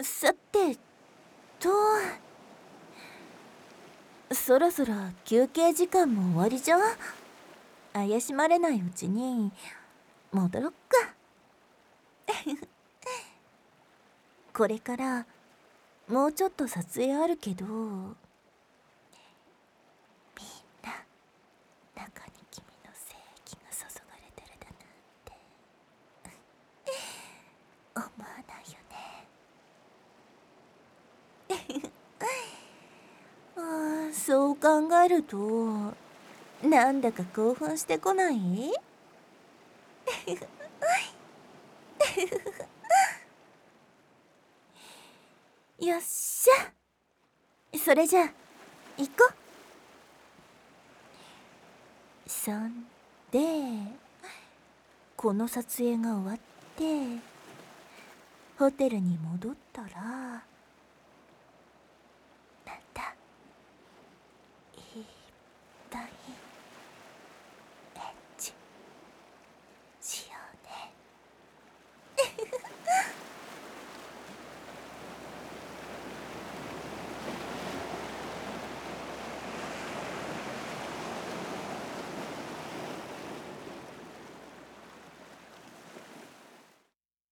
さてと、そろそろ休憩時間も終わりじゃ。怪しまれないうちに戻ろっか。これからもうちょっと撮影あるけど、みんな中に君の精液が注がれてるだなんて思わないよね。そう考えるとなんだか興奮してこない？よっしゃ、それじゃあ行こう。そんでこの撮影が終わってホテルに戻ったら、またいっぱい